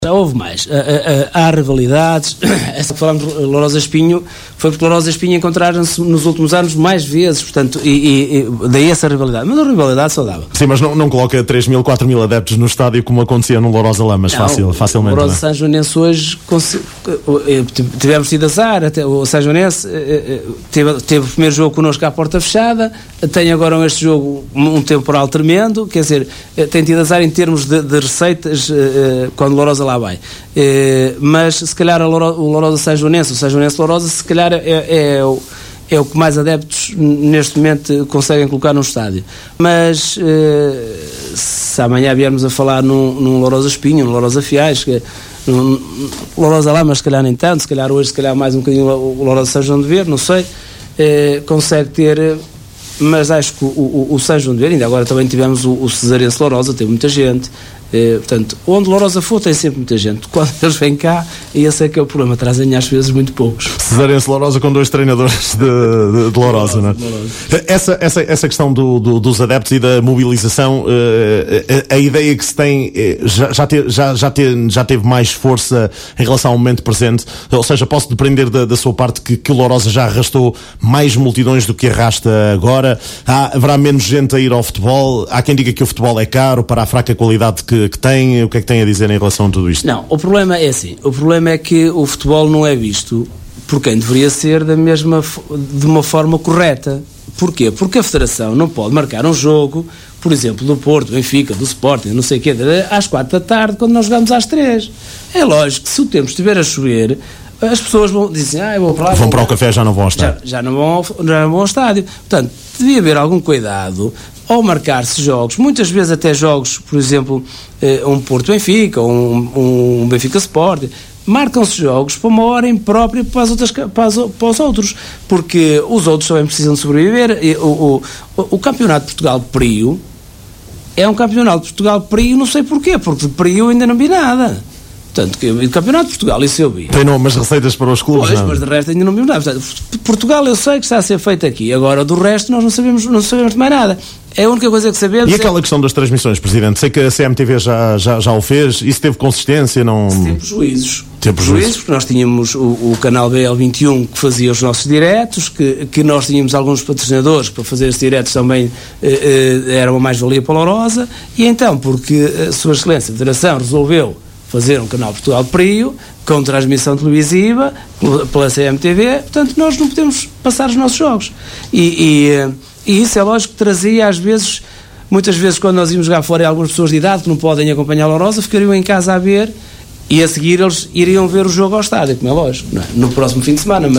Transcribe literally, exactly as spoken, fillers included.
Já houve mais. Há, há, há rivalidades. Essa que falámos de Lourosa Espinho foi porque Lourosa Espinho encontraram-se nos últimos anos mais vezes, portanto, e, e, e daí essa rivalidade. Mas a rivalidade saudável. Sim, mas não, não coloca três mil, quatro mil adeptos no estádio como acontecia no Lourosa Lamas, fácil, facilmente. O Lourosa São Joanense hoje tivemos tido azar, até o São Joanense teve, teve o primeiro jogo connosco à porta fechada, tem agora este jogo um temporal tremendo, quer dizer, tem tido azar em termos de, de receitas quando o Lourosa lá vai. É, mas se calhar a Louro, o Lourosa São Joanense, o São Joanense Lourosa, se calhar é, é, o, é o que mais adeptos neste momento conseguem colocar no estádio. Mas é, se amanhã viermos a falar num, num Lourosa Espinho, num Lourosa Fiais, que, num Lourosa lá, mas se calhar nem tanto, se calhar hoje, se calhar mais um bocadinho o Lourosa São João de Ver, não sei, é, consegue ter. Mas acho que o, o, o São João de Ver, ainda agora também tivemos o, o Cesarense Lourosa, teve muita gente. É, portanto, onde Lourosa for tem sempre muita gente. Quando eles vêm cá, e esse é que é o problema, trazem às vezes muito poucos. Cesarense Lourosa com dois treinadores de, de, de Lourosa, não é? Essa, essa, essa questão do, do, dos adeptos e da mobilização, a, a, a ideia que se tem já, já, te, já, já, te, já teve mais força em relação ao momento presente, ou seja, posso depender da, da sua parte que, que o Lourosa já arrastou mais multidões do que arrasta agora. Há, haverá menos gente a ir ao futebol. Há quem diga que o futebol é caro para a fraca qualidade que que tem. O que é que tem a dizer em relação a tudo isto? Não, o problema é assim, o problema é que o futebol não é visto por quem deveria ser da mesma, de uma forma correta. Porquê? Porque a Federação não pode marcar um jogo, por exemplo, do Porto, do Benfica, do Sporting, não sei o quê, às quatro da tarde, quando nós jogamos às três. É lógico que se o tempo estiver a chover, as pessoas vão dizer, ah, eu vou para lá. Vão para o café, já não vão ao estádio. Já, já, não vão ao, já não vão ao estádio. Portanto, devia haver algum cuidado ao marcar-se jogos, muitas vezes até jogos, por exemplo, um Porto-Benfica, um, um Benfica-Sporting, marcam-se jogos para uma hora imprópria para, as outras, para, as, para os outros, porque os outros também precisam de sobreviver. O, o, o, o Campeonato de Portugal-Prio é um Campeonato de Portugal-Prio, não sei porquê, porque de Prio ainda não vi nada. Portanto, que o Campeonato de Portugal, isso eu vi. Tem umas receitas para os clubes, pois, não? Mas de resto ainda não vi nada. Portanto, Portugal eu sei que está a ser feito aqui. Agora, do resto, nós não sabemos, não sabemos de mais nada. É a única coisa que sabemos. E aquela é... questão das transmissões, Presidente? Sei que a C M T V já, já, já o fez. Isso teve consistência? Não... Teve prejuízos. Teve prejuízos, porque nós tínhamos o, o canal B L vinte e um que fazia os nossos diretos, que, que nós tínhamos alguns patrocinadores que para fazer esses diretos também eh, eh, era uma mais-valia para a Lourosa. E então, porque a Sua Excelência a Federação resolveu fazer um canal Portugal-Prio com transmissão televisiva pela C M T V, portanto nós não podemos passar os nossos jogos e, e, e isso é lógico que trazia às vezes, muitas vezes quando nós íamos jogar fora, algumas pessoas de idade que não podem acompanhar a Lourosa ficariam em casa a ver e a seguir eles iriam ver o jogo ao estádio, como é lógico, não é? No próximo fim de semana.